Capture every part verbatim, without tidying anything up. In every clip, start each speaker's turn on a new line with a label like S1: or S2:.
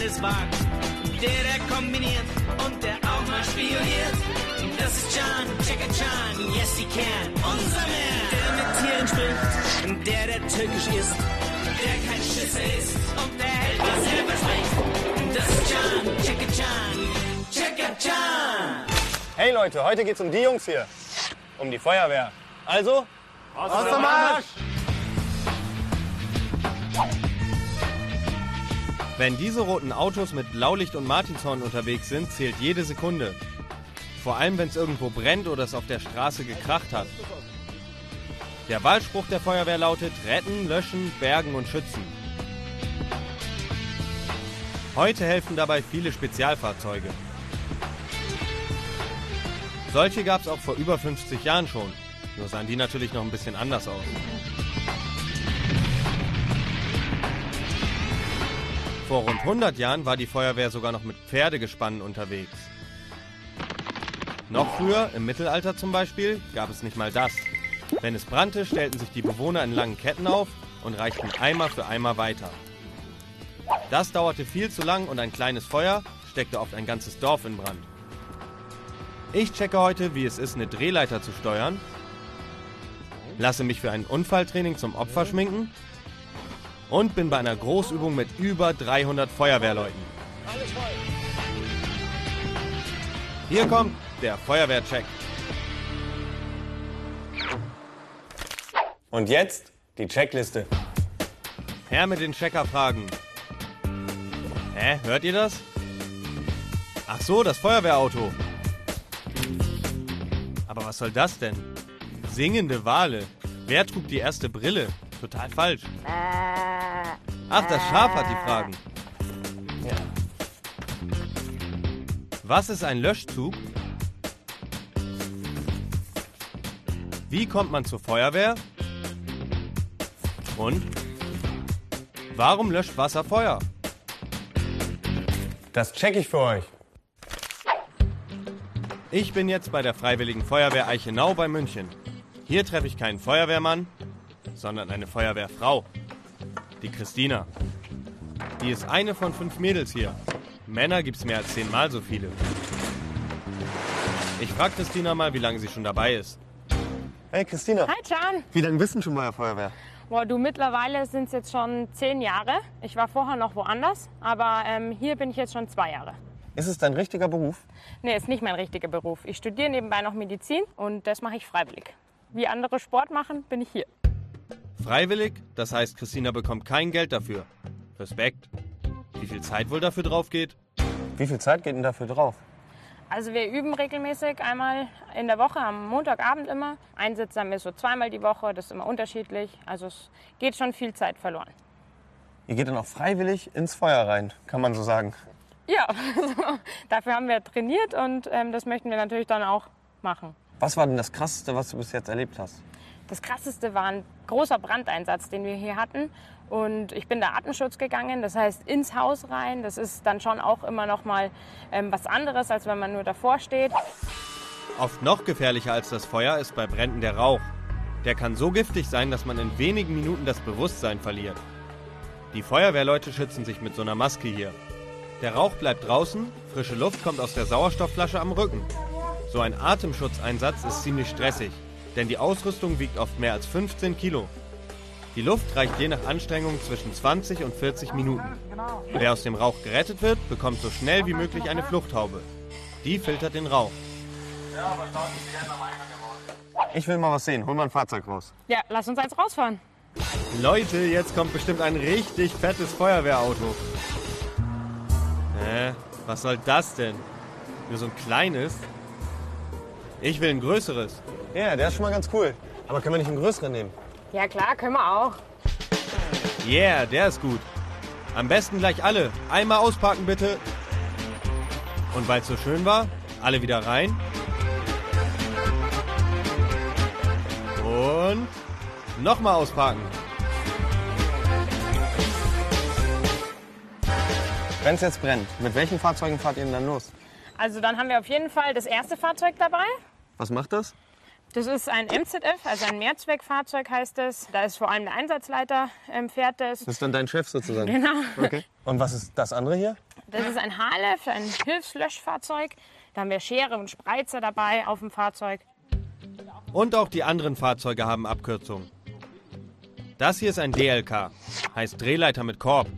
S1: alles wagt. Der, der kombiniert und der auch mal spioniert. Das ist Can, Checker Can, yes he can. Unser Mann, der mit Tieren spricht, der, der türkisch ist, der kein Schisser ist und der hält, was er verspricht. Das ist Can, Checker Can, Checker Can.
S2: Hey Leute, heute geht's um die Jungs hier. Um die Feuerwehr. Also, aus dem Marsch!
S3: Wenn diese roten Autos mit Blaulicht und Martinshorn unterwegs sind, zählt jede Sekunde. Vor allem, wenn es irgendwo brennt oder es auf der Straße gekracht hat. Der Wahlspruch der Feuerwehr lautet: Retten, löschen, bergen und schützen. Heute helfen dabei viele Spezialfahrzeuge. Solche gab es auch vor über fünfzig Jahren schon. Nur sahen die natürlich noch ein bisschen anders aus. Vor rund hundert Jahren war die Feuerwehr sogar noch mit Pferdegespannen unterwegs. Noch früher, im Mittelalter zum Beispiel, gab es nicht mal das. Wenn es brannte, stellten sich die Bewohner in langen Ketten auf und reichten Eimer für Eimer weiter. Das dauerte viel zu lang und ein kleines Feuer steckte oft ein ganzes Dorf in Brand. Ich checke heute, wie es ist, eine Drehleiter zu steuern, lasse mich für ein Unfalltraining zum Opfer schminken und bin bei einer Großübung mit über dreihundert Feuerwehrleuten. Hier kommt der Feuerwehrcheck.
S2: Und jetzt die Checkliste.
S3: Her mit den Checkerfragen. Hä, hört ihr das? Ach so, das Feuerwehrauto. Aber was soll das denn? Singende Wale. Wer trug die erste Brille? Total falsch. Ach, das Schaf hat die Fragen.
S2: Ja.
S3: Was ist ein Löschzug? Wie kommt man zur Feuerwehr? Und? Warum löscht Wasser Feuer?
S2: Das check ich für euch.
S3: Ich bin jetzt bei der Freiwilligen Feuerwehr Eichenau bei München. Hier treffe ich keinen Feuerwehrmann, sondern eine Feuerwehrfrau. Die Christina. Die ist eine von fünf Mädels hier. Männer gibt's mehr als zehnmal so viele. Ich frage Christina mal, wie lange sie schon dabei ist.
S2: Hey Christina.
S4: Hi Can.
S2: Wie lange bist du schon bei der Feuerwehr?
S4: Boah, du, mittlerweile sind es jetzt schon zehn Jahre. Ich war vorher noch woanders, aber ähm, hier bin ich jetzt schon zwei Jahre.
S2: Ist es dein richtiger Beruf?
S4: Nee, ist nicht mein richtiger Beruf. Ich studiere nebenbei noch Medizin und das mache ich freiwillig. Wie andere Sport machen, bin ich hier.
S3: Freiwillig, das heißt, Christina bekommt kein Geld dafür. Respekt. Wie viel Zeit wohl dafür drauf geht?
S2: Wie viel Zeit geht denn dafür drauf?
S4: Also wir üben regelmäßig einmal in der Woche, am Montagabend immer. Einsätze haben wir so zweimal die Woche, das ist immer unterschiedlich. Also es geht schon viel Zeit verloren.
S2: Ihr geht dann auch freiwillig ins Feuer rein, kann man so sagen.
S4: Ja, dafür haben wir trainiert und ähm, das möchten wir natürlich dann auch machen.
S2: Was war denn das Krasseste, was du bis jetzt erlebt hast?
S4: Das Krasseste war ein großer Brandeinsatz, den wir hier hatten. Und ich bin da Artenschutz gegangen, das heißt ins Haus rein. Das ist dann schon auch immer noch mal ähm, was anderes, als wenn man nur davor steht.
S3: Oft noch gefährlicher als das Feuer ist bei Bränden der Rauch. Der kann so giftig sein, dass man in wenigen Minuten das Bewusstsein verliert. Die Feuerwehrleute schützen sich mit so einer Maske hier. Der Rauch bleibt draußen, frische Luft kommt aus der Sauerstoffflasche am Rücken. So ein Atemschutzeinsatz ist ziemlich stressig, denn die Ausrüstung wiegt oft mehr als fünfzehn Kilo. Die Luft reicht je nach Anstrengung zwischen zwanzig und vierzig Minuten. Wer aus dem Rauch gerettet wird, bekommt so schnell wie möglich eine Fluchthaube. Die filtert den Rauch.
S2: Ich will mal was sehen. Hol mal ein Fahrzeug raus.
S4: Ja, lass uns eins rausfahren.
S3: Leute, jetzt kommt bestimmt ein richtig fettes Feuerwehrauto. Hä? Was soll das denn? Nur so ein kleines? Ich will ein größeres.
S2: Ja, der ist schon mal ganz cool. Aber können wir nicht einen größeren nehmen?
S4: Ja klar, können wir auch.
S3: Yeah, der ist gut. Am besten gleich alle. Einmal ausparken bitte. Und weil es so schön war, alle wieder rein. Und nochmal ausparken.
S2: Wenn es jetzt brennt, mit welchen Fahrzeugen fahrt ihr denn dann los?
S4: Also dann haben wir auf jeden Fall das erste Fahrzeug dabei.
S2: Was macht das?
S4: Das ist ein M Z F, also ein Mehrzweckfahrzeug heißt es. Da ist vor allem der Einsatzleiter, ähm, fährt das.
S2: Das ist dann dein Chef sozusagen?
S4: Genau.
S2: Okay. Und was ist das andere hier?
S4: Das ist ein H L F, ein Hilfslöschfahrzeug. Da haben wir Schere und Spreizer dabei auf dem Fahrzeug.
S3: Und auch die anderen Fahrzeuge haben Abkürzungen. Das hier ist ein D L K, heißt Drehleiter mit Korb.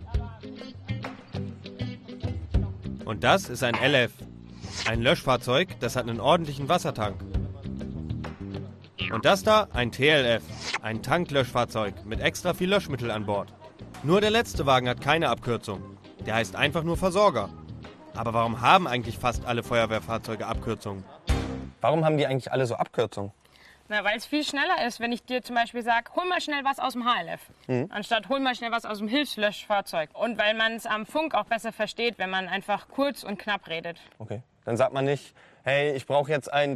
S3: Und das ist ein L F, ein Löschfahrzeug, das hat einen ordentlichen Wassertank. Und das da ein T L F, ein Tanklöschfahrzeug mit extra viel Löschmittel an Bord. Nur der letzte Wagen hat keine Abkürzung. Der heißt einfach nur Versorger. Aber warum haben eigentlich fast alle Feuerwehrfahrzeuge Abkürzungen?
S2: Warum haben die eigentlich alle so Abkürzungen?
S4: Na, weil es viel schneller ist, wenn ich dir zum Beispiel sage, hol mal schnell was aus dem H L F, mhm. anstatt hol mal schnell was aus dem Hilfslöschfahrzeug. Und weil man es am Funk auch besser versteht, wenn man einfach kurz und knapp redet.
S2: Okay, dann sagt man nicht, hey, ich brauche jetzt ein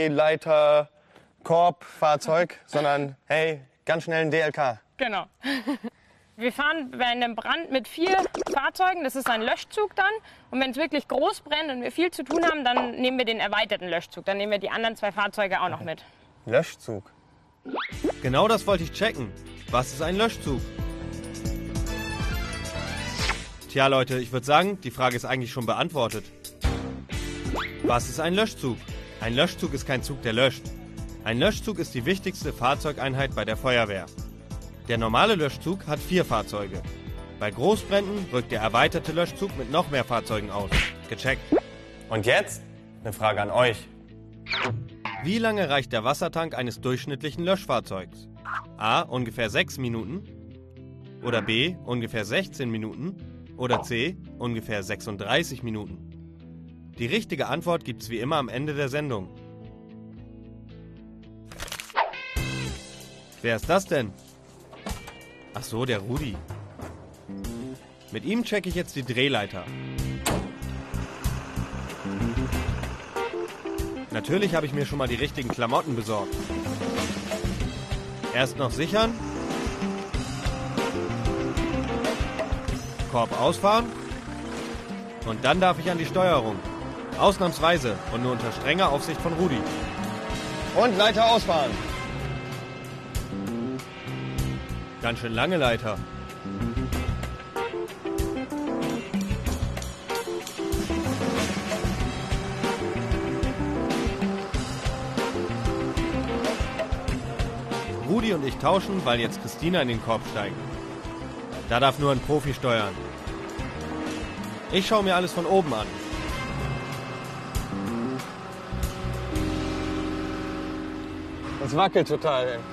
S2: Drehleiter-Korb-Fahrzeug, sondern hey, ganz schnell ein D L K.
S4: Genau. Wir fahren bei einem Brand mit vier Fahrzeugen, das ist ein Löschzug dann. Und wenn es wirklich groß brennt und wir viel zu tun haben, dann nehmen wir den erweiterten Löschzug. Dann nehmen wir die anderen zwei Fahrzeuge auch noch mit.
S2: Löschzug?
S3: Genau das wollte ich checken. Was ist ein Löschzug? Tja Leute, ich würde sagen, die Frage ist eigentlich schon beantwortet. Was ist ein Löschzug? Ein Löschzug ist kein Zug, der löscht. Ein Löschzug ist die wichtigste Fahrzeugeinheit bei der Feuerwehr. Der normale Löschzug hat vier Fahrzeuge. Bei Großbränden rückt der erweiterte Löschzug mit noch mehr Fahrzeugen aus. Gecheckt.
S2: Und jetzt eine Frage an euch.
S3: Wie lange reicht der Wassertank eines durchschnittlichen Löschfahrzeugs? A. Ungefähr sechs Minuten. Oder B. Ungefähr sechzehn Minuten. Oder C. Ungefähr sechsunddreißig Minuten. Die richtige Antwort gibt's wie immer am Ende der Sendung. Wer ist das denn? Ach so, der Rudi. Mit ihm checke ich jetzt die Drehleiter. Natürlich habe ich mir schon mal die richtigen Klamotten besorgt. Erst noch sichern. Korb ausfahren. Und dann darf ich an die Steuerung. Ausnahmsweise und nur unter strenger Aufsicht von Rudi.
S2: Und Leiter ausfahren.
S3: Ganz schön lange Leiter. Rudi und ich tauschen, weil jetzt Christina in den Korb steigt. Da darf nur ein Profi steuern. Ich schaue mir alles von oben an.
S2: Das wackelt total, ey.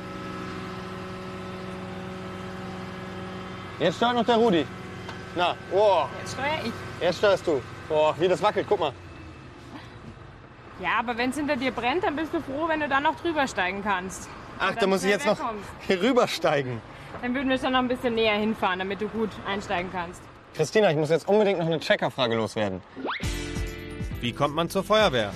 S2: Jetzt steuert noch der Rudi. Na, oh.
S4: Jetzt steuere ich.
S2: Jetzt steuerst du. Boah, wie das wackelt, guck mal.
S4: Ja, aber wenn es hinter dir brennt, dann bist du froh, wenn du da noch drüber steigen kannst.
S2: Ach, da muss ich jetzt noch hier rübersteigen.
S4: Dann würden wir schon noch ein bisschen näher hinfahren, damit du gut einsteigen kannst.
S2: Christina, ich muss jetzt unbedingt noch eine Checkerfrage loswerden.
S3: Wie kommt man zur Feuerwehr?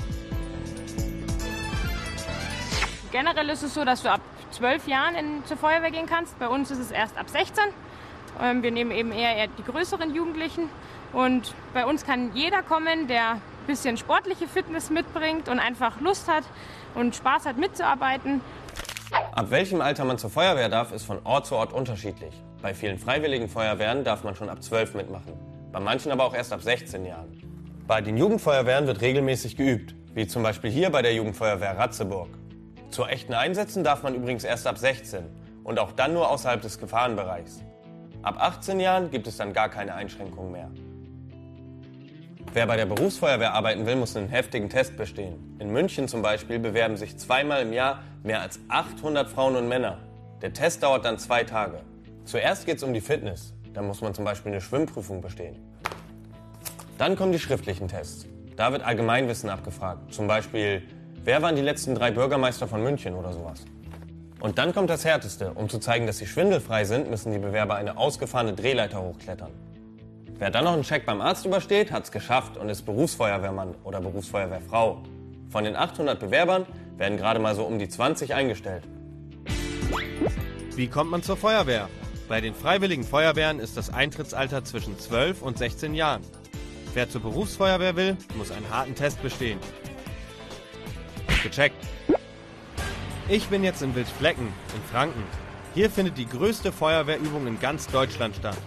S4: Generell ist es so, dass du ab zwölf Jahren in, zur Feuerwehr gehen kannst. Bei uns ist es erst ab sechzehn. Ähm, wir nehmen eben eher, eher die größeren Jugendlichen. Und bei uns kann jeder kommen, der ein bisschen sportliche Fitness mitbringt und einfach Lust hat und Spaß hat mitzuarbeiten.
S2: Ab welchem Alter man zur Feuerwehr darf, ist von Ort zu Ort unterschiedlich. Bei vielen freiwilligen Feuerwehren darf man schon ab zwölf mitmachen. Bei manchen aber auch erst ab sechzehn Jahren. Bei den Jugendfeuerwehren wird regelmäßig geübt, wie zum Beispiel hier bei der Jugendfeuerwehr Ratzeburg. Zur echten Einsätzen darf man übrigens erst ab sechzehn und auch dann nur außerhalb des Gefahrenbereichs. Ab achtzehn Jahren gibt es dann gar keine Einschränkungen mehr. Wer bei der Berufsfeuerwehr arbeiten will, muss einen heftigen Test bestehen. In München zum Beispiel bewerben sich zweimal im Jahr mehr als achthundert Frauen und Männer. Der Test dauert dann zwei Tage. Zuerst geht es um die Fitness. Da muss man zum Beispiel eine Schwimmprüfung bestehen. Dann kommen die schriftlichen Tests. Da wird Allgemeinwissen abgefragt. Zum Beispiel, wer waren die letzten drei Bürgermeister von München oder sowas. Und dann kommt das Härteste. Um zu zeigen, dass sie schwindelfrei sind, müssen die Bewerber eine ausgefahrene Drehleiter hochklettern. Wer dann noch einen Check beim Arzt übersteht, hat es geschafft und ist Berufsfeuerwehrmann oder Berufsfeuerwehrfrau. Von den achthundert Bewerbern werden gerade mal so um die zwanzig eingestellt.
S3: Wie kommt man zur Feuerwehr? Bei den freiwilligen Feuerwehren ist das Eintrittsalter zwischen zwölf und sechzehn Jahren. Wer zur Berufsfeuerwehr will, muss einen harten Test bestehen. Gecheckt. Ich bin jetzt in Wildflecken, in Franken. Hier findet die größte Feuerwehrübung in ganz Deutschland statt.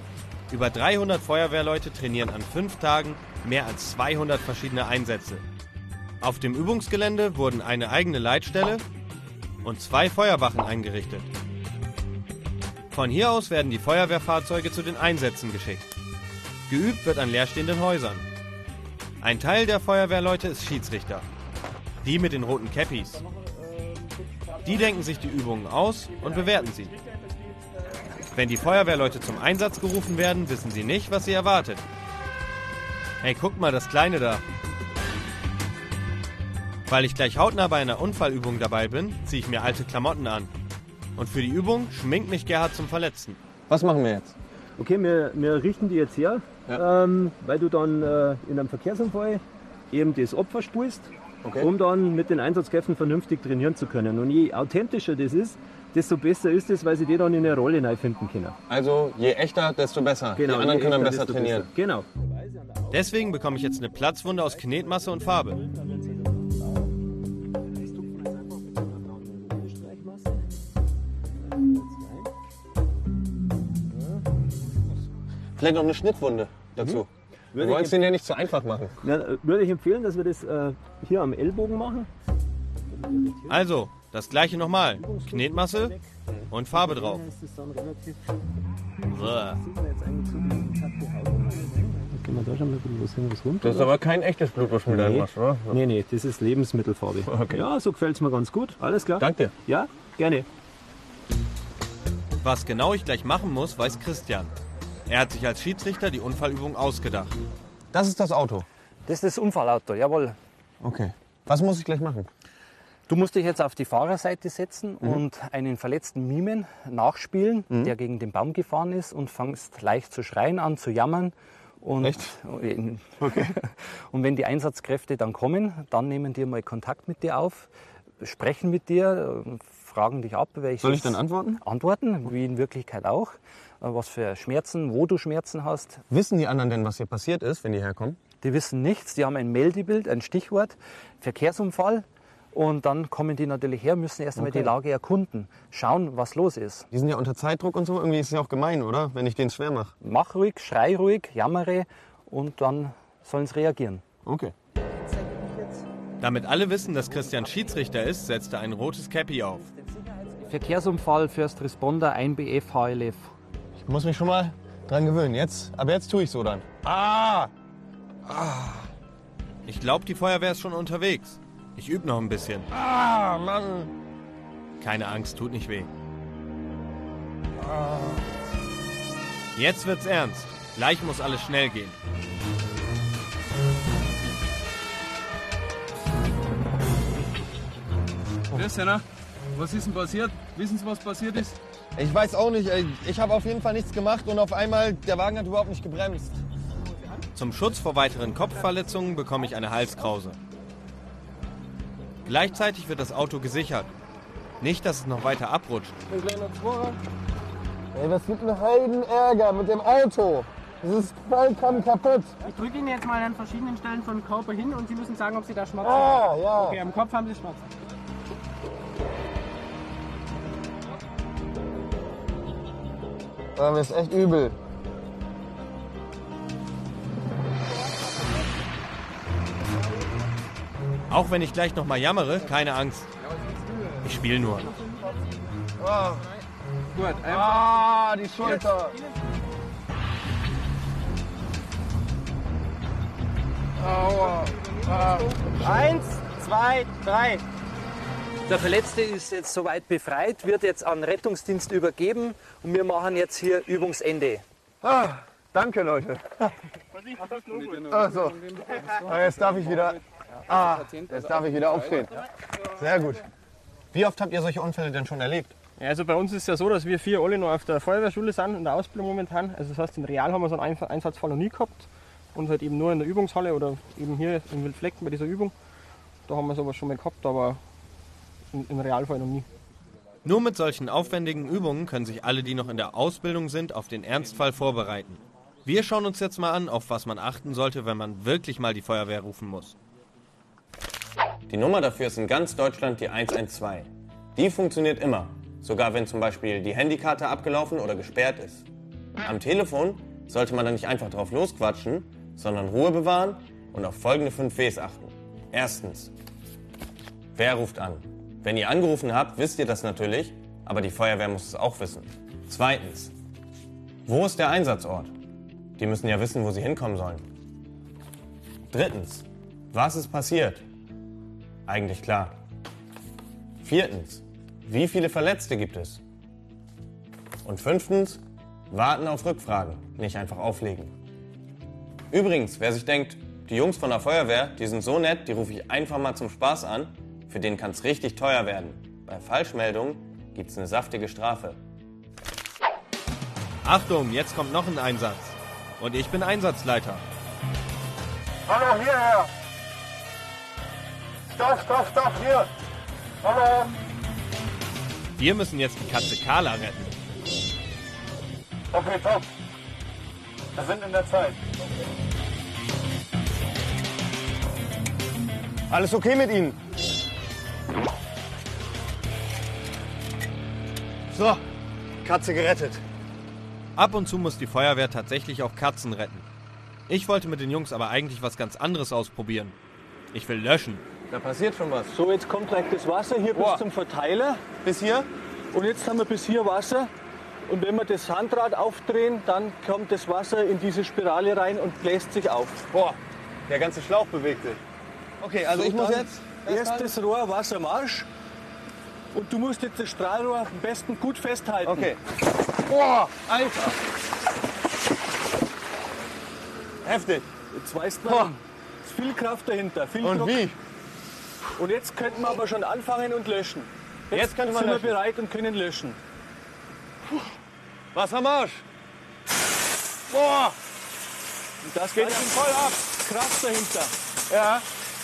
S3: Über dreihundert Feuerwehrleute trainieren an fünf Tagen mehr als zweihundert verschiedene Einsätze. Auf dem Übungsgelände wurden eine eigene Leitstelle und zwei Feuerwachen eingerichtet. Von hier aus werden die Feuerwehrfahrzeuge zu den Einsätzen geschickt. Geübt wird an leerstehenden Häusern. Ein Teil der Feuerwehrleute ist Schiedsrichter. Die mit den roten Cappies. Die denken sich die Übungen aus und bewerten sie. Wenn die Feuerwehrleute zum Einsatz gerufen werden, wissen sie nicht, was sie erwartet. Hey, guck mal, das Kleine da. Weil ich gleich hautnah bei einer Unfallübung dabei bin, ziehe ich mir alte Klamotten an. Und für die Übung schminkt mich Gerhard zum Verletzten.
S2: Was machen wir jetzt?
S5: Okay, wir, wir richten die jetzt her,
S2: Ja.
S5: ähm, weil du dann äh, in einem Verkehrsunfall eben das Opfer spulst,
S2: Okay.
S5: um dann mit den Einsatzkräften vernünftig trainieren zu können. Und je authentischer das ist, desto besser ist es, weil sie die dann in eine Rolle reinfinden können.
S2: Also je echter, desto besser.
S5: Genau,
S2: die anderen
S5: je
S2: können dann
S5: echter,
S2: besser
S5: desto
S2: trainieren.
S5: besser. Genau.
S3: Deswegen bekomme ich jetzt eine Platzwunde aus Knetmasse und Farbe.
S2: Vielleicht noch eine Schnittwunde dazu. Wir
S5: Würde
S2: wollen
S5: ich
S2: es denen ja nicht zu einfach machen.
S5: Ja, würde ich empfehlen, dass wir das äh, hier am Ellbogen machen.
S3: Also, das gleiche nochmal. Knetmasse und Farbe drauf. Uah.
S5: Können wir da schon mal ein bisschen was hin, was runter?
S2: Das ist aber kein echtes Blut, was du mit
S5: Nee.
S2: machst, oder?
S5: Nee, nee, das ist Lebensmittelfarbe.
S2: Okay.
S5: Ja, so gefällt es mir ganz gut. Alles klar?
S2: Danke dir.
S5: Ja, gerne.
S3: Was genau ich gleich machen muss, weiß Christian. Er hat sich als Schiedsrichter die Unfallübung ausgedacht.
S2: Das ist das Auto.
S6: Das ist das Unfallauto, jawohl.
S2: Okay. Was muss ich gleich machen?
S6: Du musst dich jetzt auf die Fahrerseite setzen
S2: Mhm.
S6: und einen verletzten Mimen nachspielen,
S2: Mhm.
S6: der gegen den Baum gefahren ist, und fangst leicht zu schreien an, zu jammern. Und,
S2: Echt?
S6: Okay. Und wenn die Einsatzkräfte dann kommen, dann nehmen die mal Kontakt mit dir auf, sprechen mit dir, fragen dich ab, welches...
S2: Soll ich dann antworten?
S6: Antworten, wie in Wirklichkeit auch. Was für Schmerzen, wo du Schmerzen hast.
S2: Wissen die anderen denn, was hier passiert ist, wenn die herkommen?
S6: Die wissen nichts, die haben ein Meldebild, ein Stichwort, Verkehrsunfall. Und dann kommen die natürlich her, müssen erst einmal
S2: Okay.
S6: die Lage erkunden, schauen, was los ist.
S2: Die sind ja unter Zeitdruck und so. Irgendwie ist es ja auch gemein, oder? Wenn ich denen schwer mache.
S6: Mach ruhig, schrei ruhig, jammere, und dann sollen sie reagieren.
S2: Okay.
S3: Damit alle wissen, dass Christian Schiedsrichter ist, setzt er ein rotes Cappy auf.
S6: Verkehrsunfall, First Responder, ein B F, H L F.
S2: Ich muss mich schon mal dran gewöhnen. Jetzt, aber jetzt tue ich so dann. Ah!
S3: Ich glaube, die Feuerwehr ist schon unterwegs. Ich übe noch ein bisschen.
S2: Ah, Mann!
S3: Keine Angst, tut nicht weh. Jetzt wird's ernst. Gleich muss alles schnell gehen.
S7: Christian, was ist denn passiert? Wissen Sie, was passiert ist?
S2: Ich weiß auch nicht. ey. Ich habe auf jeden Fall nichts gemacht und auf einmal, der Wagen hat überhaupt nicht gebremst.
S3: Zum Schutz vor weiteren Kopfverletzungen bekomme ich eine Halskrause. Gleichzeitig wird das Auto gesichert. Nicht, dass es noch weiter abrutscht.
S2: Ey, das gibt einen Heidenärger mit dem Auto. Das ist vollkommen kaputt.
S8: Ich drücke Ihnen jetzt mal an verschiedenen Stellen von Körper hin und Sie müssen sagen, ob Sie da Schmerzen
S2: Ah,
S8: haben.
S2: ja.
S8: Okay, am Kopf haben Sie Schmerzen.
S2: Ah, mir ist echt übel.
S3: Auch wenn ich gleich noch mal jammere, keine Angst. Ich spiele nur.
S7: Gut, einfach.
S2: Ah, die Schulter. Aua. Ah.
S8: Eins, zwei, drei.
S6: Der Verletzte ist jetzt soweit befreit, wird jetzt an Rettungsdienst übergeben, und wir machen jetzt hier Übungsende.
S2: Ah, danke, Leute. Ach so. Ah, jetzt darf ich wieder. Ah, jetzt darf ich wieder aufstehen. Sehr gut. Wie oft habt ihr solche Unfälle denn schon erlebt?
S8: Ja, also bei uns ist es ja so, dass wir vier alle noch auf der Feuerwehrschule sind, in der Ausbildung momentan. Also das heißt, im Real haben wir so einen Ein- Einsatzfall noch nie gehabt. Und halt eben nur in der Übungshalle oder eben hier in Wildflecken bei dieser Übung. Da haben wir sowas schon mal gehabt, aber im, im Realfall noch nie.
S3: Nur mit solchen aufwendigen Übungen können sich alle, die noch in der Ausbildung sind, auf den Ernstfall vorbereiten. Wir schauen uns jetzt mal an, auf was man achten sollte, wenn man wirklich mal die Feuerwehr rufen muss.
S2: Die Nummer dafür ist in ganz Deutschland die eins eins zwei. Die funktioniert immer, sogar wenn zum Beispiel die Handykarte abgelaufen oder gesperrt ist. Am Telefon sollte man dann nicht einfach drauf losquatschen, sondern Ruhe bewahren und auf folgende fünf Ws achten. Erstens, wer ruft an? Wenn ihr angerufen habt, wisst ihr das natürlich, aber die Feuerwehr muss es auch wissen. Zweitens, wo ist der Einsatzort? Die müssen ja wissen, wo sie hinkommen sollen. Drittens, was ist passiert? Eigentlich klar. Viertens, wie viele Verletzte gibt es? Und fünftens, warten auf Rückfragen, nicht einfach auflegen. Übrigens, wer sich denkt, die Jungs von der Feuerwehr, die sind so nett, die rufe ich einfach mal zum Spaß an, für den kann es richtig teuer werden. Bei Falschmeldungen gibt es eine saftige Strafe.
S3: Achtung, jetzt kommt noch ein Einsatz. Und ich bin Einsatzleiter.
S9: Hallo, hierher! Stopp, stopp, stopp, hier! Hallo!
S3: Wir müssen jetzt die Katze Carla retten.
S9: Okay, top. Wir sind in der Zeit.
S2: Alles okay mit Ihnen?
S9: So, Katze gerettet.
S3: Ab und zu muss die Feuerwehr tatsächlich auch Katzen retten. Ich wollte mit den Jungs aber eigentlich was ganz anderes ausprobieren. Ich will löschen.
S2: Da passiert schon was.
S8: So, jetzt kommt gleich das Wasser hier
S2: Boah.
S8: bis zum Verteiler.
S2: Bis hier?
S8: Und jetzt haben wir bis hier Wasser. Und wenn wir das Handrad aufdrehen, dann kommt das Wasser in diese Spirale rein und bläst sich auf.
S2: Boah, der ganze Schlauch bewegt sich. Okay, also
S8: So,
S2: ich muss
S8: dann
S2: jetzt...
S8: Erst das Rohr Wassermarsch. Und du musst jetzt das Strahlrohr am besten gut festhalten.
S2: Okay. Boah, Alter. Heftig.
S8: Jetzt weißt du,
S2: Boah.
S8: ist viel Kraft dahinter, viel
S2: Und
S8: Druck.
S2: wie?
S8: Und jetzt könnten wir aber schon anfangen und löschen. Jetzt,
S2: Jetzt könnte man
S8: sind
S2: löschen.
S8: wir bereit und können löschen.
S2: Wassermarsch. Boah,
S8: Und das
S2: geht
S8: geht
S2: schon voll ab.
S8: Kraft dahinter.
S2: Ja.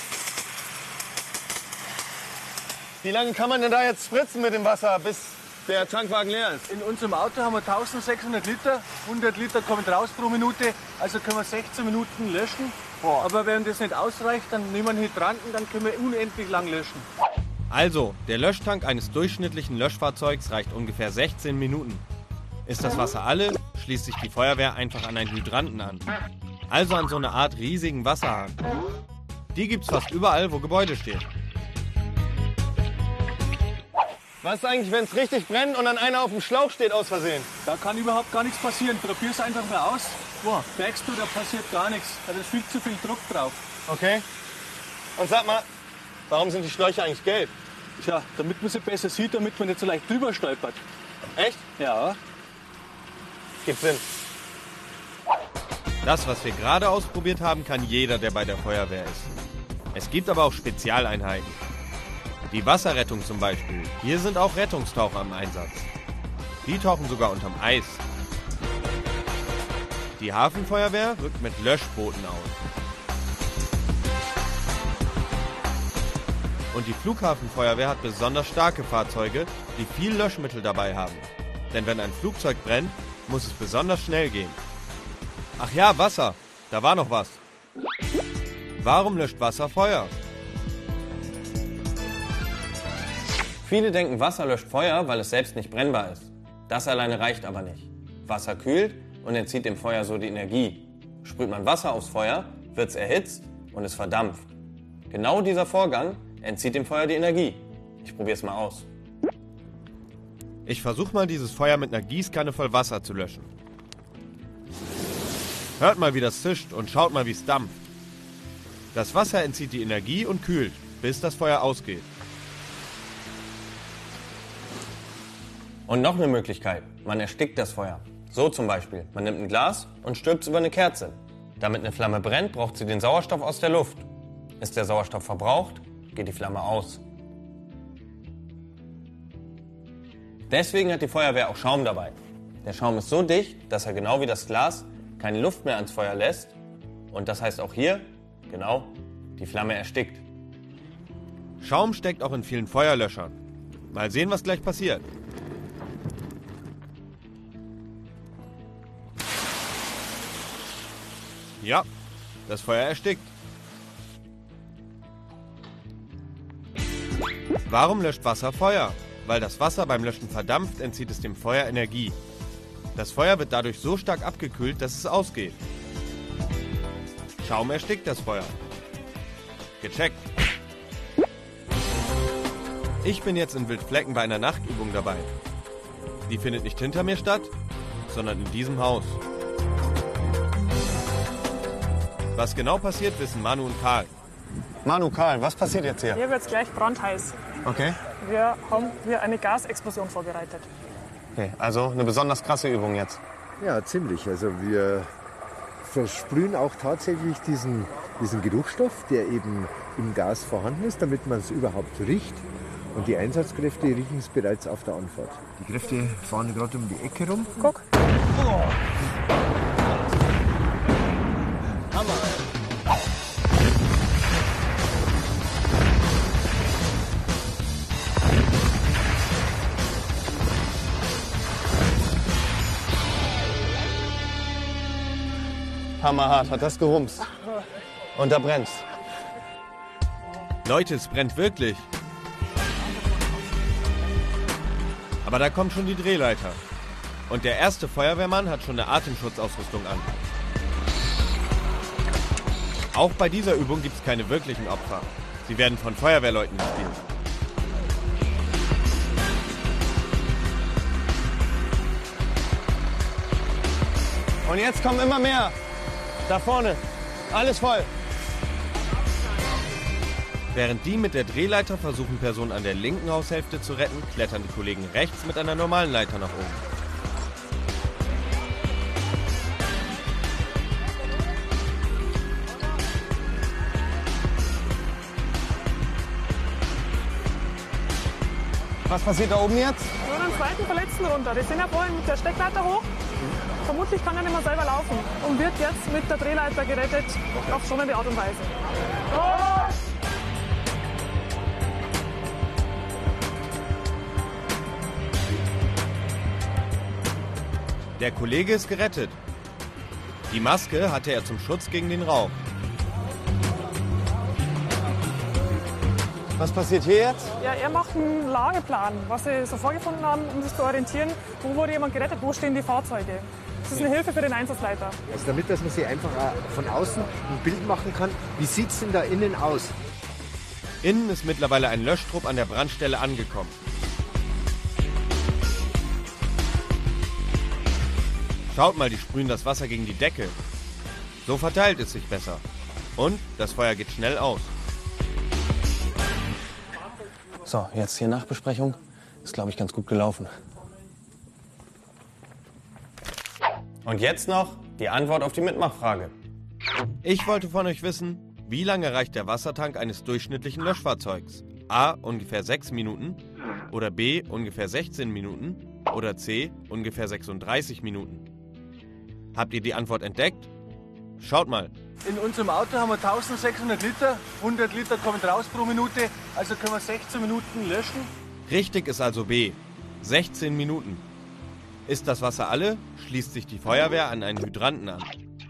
S2: Wie lange kann man denn da jetzt spritzen mit dem Wasser, bis der Tankwagen leer ist?
S8: In unserem Auto haben wir eintausendsechshundert Liter. hundert Liter kommen raus pro Minute. Also können wir sechzehn Minuten löschen.
S2: Boah.
S8: Aber wenn das nicht ausreicht, dann nehmen wir einen Hydranten, dann können wir unendlich lang löschen.
S3: Also, der Löschtank eines durchschnittlichen Löschfahrzeugs reicht ungefähr sechzehn Minuten. Ist das Wasser alle, schließt sich die Feuerwehr einfach an einen Hydranten an. Also an so eine Art riesigen Wasserhahn. Die gibt's fast überall, wo Gebäude stehen.
S2: Was ist eigentlich, wenn es richtig brennt und dann einer auf dem Schlauch steht aus Versehen?
S8: Da kann überhaupt gar nichts passieren. Probier's einfach mal aus. Boah, merkst du, da passiert gar nichts. Da ist viel zu viel Druck drauf.
S2: Okay. Und sag mal, warum sind die Schläuche eigentlich gelb?
S8: Tja, damit man sie besser sieht, damit man nicht so leicht drüber stolpert.
S2: Echt?
S8: Ja.
S2: Gibt Sinn.
S3: Das, was wir gerade ausprobiert haben, kann jeder, der bei der Feuerwehr ist. Es gibt aber auch Spezialeinheiten. Die Wasserrettung zum Beispiel. Hier sind auch Rettungstaucher im Einsatz. Die tauchen sogar unterm Eis. Die Hafenfeuerwehr rückt mit Löschbooten aus. Und die Flughafenfeuerwehr hat besonders starke Fahrzeuge, die viel Löschmittel dabei haben. Denn wenn ein Flugzeug brennt, muss es besonders schnell gehen. Ach ja, Wasser. Da war noch was. Warum löscht Wasser Feuer?
S2: Viele denken, Wasser löscht Feuer, weil es selbst nicht brennbar ist. Das alleine reicht aber nicht. Wasser kühlt und entzieht dem Feuer so die Energie. Sprüht man Wasser aufs Feuer, wird es erhitzt und es verdampft. Genau dieser Vorgang entzieht dem Feuer die Energie. Ich probiere es mal aus.
S3: Ich versuche mal, dieses Feuer mit einer Gießkanne voll Wasser zu löschen. Hört mal, wie das zischt und schaut mal, wie es dampft. Das Wasser entzieht die Energie und kühlt, bis das Feuer ausgeht.
S2: Und noch eine Möglichkeit, man erstickt das Feuer. So zum Beispiel, man nimmt ein Glas und stülpt es über eine Kerze. Damit eine Flamme brennt, braucht sie den Sauerstoff aus der Luft. Ist der Sauerstoff verbraucht, geht die Flamme aus. Deswegen hat die Feuerwehr auch Schaum dabei. Der Schaum ist so dicht, dass er genau wie das Glas keine Luft mehr ans Feuer lässt. Und das heißt auch hier, genau, die Flamme erstickt.
S3: Schaum steckt auch in vielen Feuerlöschern. Mal sehen, was gleich passiert. Ja, das Feuer erstickt. Warum löscht Wasser Feuer? Weil das Wasser beim Löschen verdampft, entzieht es dem Feuer Energie. Das Feuer wird dadurch so stark abgekühlt, dass es ausgeht. Schaum erstickt das Feuer. Gecheckt. Ich bin jetzt in Wildflecken bei einer Nachtübung dabei. Die findet nicht hinter mir statt, sondern in diesem Haus. Was genau passiert, wissen Manu und Karl.
S2: Manu, Karl, was passiert jetzt hier?
S10: Hier wird es gleich brandheiß.
S2: Okay.
S10: Wir haben hier eine Gasexplosion vorbereitet.
S2: Okay, also eine besonders krasse Übung jetzt.
S11: Ja, ziemlich. Also wir versprühen auch tatsächlich diesen, diesen Geruchsstoff, der eben im Gas vorhanden ist, damit man es überhaupt riecht. Und die Einsatzkräfte riechen es bereits auf der Anfahrt. Die Kräfte fahren gerade um die Ecke rum.
S10: Guck.
S2: Oh. Hammer. Hammerhart, hat das gerumst. Und da brennt's.
S3: Leute, es brennt wirklich. Aber da kommt schon die Drehleiter. Und der erste Feuerwehrmann hat schon eine Atemschutzausrüstung an. Auch bei dieser Übung gibt es keine wirklichen Opfer. Sie werden von Feuerwehrleuten gespielt.
S2: Und jetzt kommen immer mehr. Da vorne. Alles voll.
S3: Während die mit der Drehleiter versuchen, Personen an der linken Haushälfte zu retten, klettern die Kollegen rechts mit einer normalen Leiter nach oben.
S2: Was passiert da oben jetzt?
S10: Nur den zweiten Verletzten runter. Die sind ja vorhin mit der Steckleiter hoch. Vermutlich kann er nicht mehr selber laufen und wird jetzt mit der Drehleiter gerettet, okay, auf schonende Art und Weise. Oh!
S3: Der Kollege ist gerettet. Die Maske hatte er zum Schutz gegen den Rauch.
S2: Was passiert hier jetzt?
S10: Ja, er macht einen Lageplan, was sie so vorgefunden haben, um sich zu orientieren, wo wurde jemand gerettet, wo stehen die Fahrzeuge. Das ist eine Hilfe für den Einsatzleiter.
S11: Also damit, dass man sich einfach von außen ein Bild machen kann, wie sieht es denn da innen aus?
S3: Innen ist mittlerweile ein Löschtrupp an der Brandstelle angekommen. Schaut mal, die sprühen das Wasser gegen die Decke. So verteilt es sich besser. Und das Feuer geht schnell aus.
S2: So, jetzt hier Nachbesprechung. Ist, glaube ich, ganz gut gelaufen. Und jetzt noch die Antwort auf die Mitmachfrage.
S3: Ich wollte von euch wissen, wie lange reicht der Wassertank eines durchschnittlichen Löschfahrzeugs? A. Ungefähr sechs Minuten oder B. Ungefähr sechzehn Minuten oder C. Ungefähr sechsunddreißig Minuten. Habt ihr die Antwort entdeckt? Schaut mal.
S9: In unserem Auto haben wir eintausendsechshundert Liter, hundert Liter kommen raus pro Minute, also können wir sechzehn Minuten löschen.
S3: Richtig ist also B. sechzehn Minuten. Ist das Wasser alle, schließt sich die Feuerwehr an einen Hydranten an.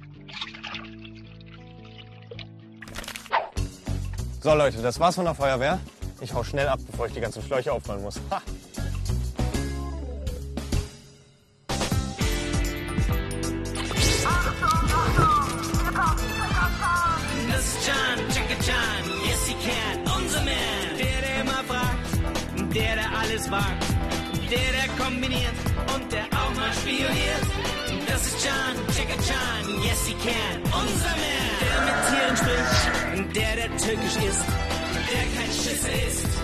S2: So Leute, das war's von der Feuerwehr. Ich hau schnell ab, bevor ich die ganzen Schläuche aufräumen muss. Ha.
S1: Das ist John, Jackie Chan, yes he can, unser Man. Der, der immer fragt, der, der alles wagt, der, der kombiniert und der auch mal spioniert. Das ist John, Jackie Chan, yes he can, unser Man. Der mit Tieren spricht, der, der türkisch ist, der kein Schisser ist.